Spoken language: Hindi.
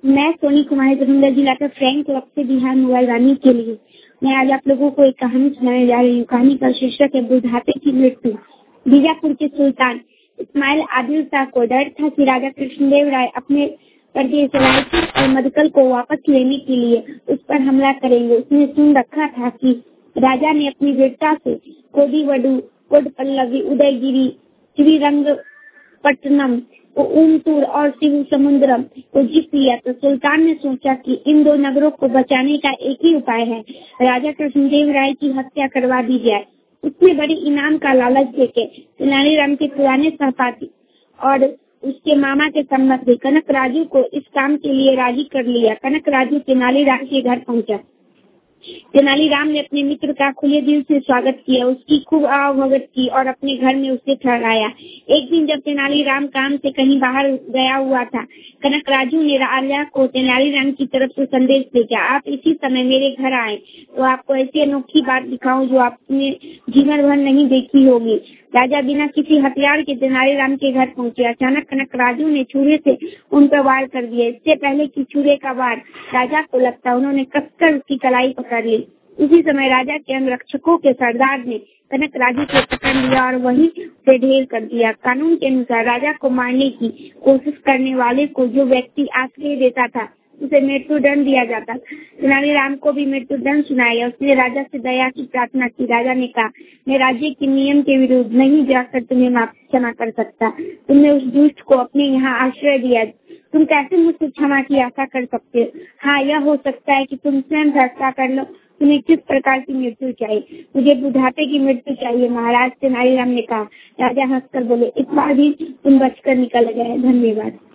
मैं सोनी कुमारी दरभंगा जिला का फ्रैंक क्लब से बिहार मोबाइल रानी के लिए मैं आज आप लोगों को एक कहानी सुनाने जा रही हूँ। कहानी का शीर्षक है बुढ़ापे की मृत्यु। बीजापुर के सुल्तान इस्माइल आदिल शाह को डर था कि राजा कृष्णदेव राय अपने प्रदेश रायपुर और मधुकल को वापस लेने के लिए उस पर हमला करेंगे। उसने सुन रखा था कि राजा ने अपनी वीरता से कोडिवडु, कोडपल्लवी, उदयगिरी, श्रीरंगपट्टनम, ऊमतूर और शिव समुद्रम को जीत लिया। तो सुल्तान ने सोचा कि इन दो नगरों को बचाने का एक ही उपाय है, राजा कृष्णदेव राय की हत्या करवा दी जाए। उसने बड़े इनाम का लालच देके तेनालीराम के पुराने सहपाठी और उसके मामा के संबंधी कनक राजू को इस काम के लिए राजी कर लिया। कनक राजू तेनालीराम के घर पहुंचा। तेनालीराम ने अपने मित्र का खुले दिल से स्वागत किया, उसकी खूब आवभगत की और अपने घर में उसे ठहराया। एक दिन जब तेनालीराम काम से कहीं बाहर गया हुआ था, कनक राजू ने राजा को तेनालीराम की तरफ से संदेश भेजा, आप इसी समय मेरे घर आए तो आपको ऐसी अनोखी बात दिखाऊं जो आपने जीवन भर नहीं देखी होगी। राजा बिना किसी हथियार के तेनालीराम के घर पहुंचे। अचानक कनक राजू ने छुरे से उन पर वार कर दिया। इससे पहले कि छुरे का वार राजा को लगता, उन्होंने कसकर उसकी कलाई पकड़ ली। उसी समय राजा के अंगरक्षकों के सरदार ने कनक राजू को पकड़ लिया और वहीं से ढेर कर दिया। कानून के अनुसार राजा को मारने की कोशिश करने वाले को जो व्यक्ति आश्रय देता था उसे मृत्युदंड दिया जाता। तेनालीराम को भी मृत्युदंड सुनाया। उसने राजा से दया की प्रार्थना की। राजा ने कहा, मैं राज्य के नियम के विरुद्ध नहीं जाकर तुम्हें क्षमा कर सकता। तुमने उस दुष्ट को अपने यहाँ आश्रय दिया, तुम कैसे मुझसे क्षमा की आशा कर सकते हो? हाँ, यह हो सकता है कि तुम स्वयं फैसला कर लो तुम्हें किस प्रकार की मृत्यु चाहिए। मुझे बुढ़ापे की मृत्यु चाहिए महाराज, तेनालीराम ने कहा। राजा हंसकर बोले, इस बार भी तुम बचकर निकल गए, धन्यवाद।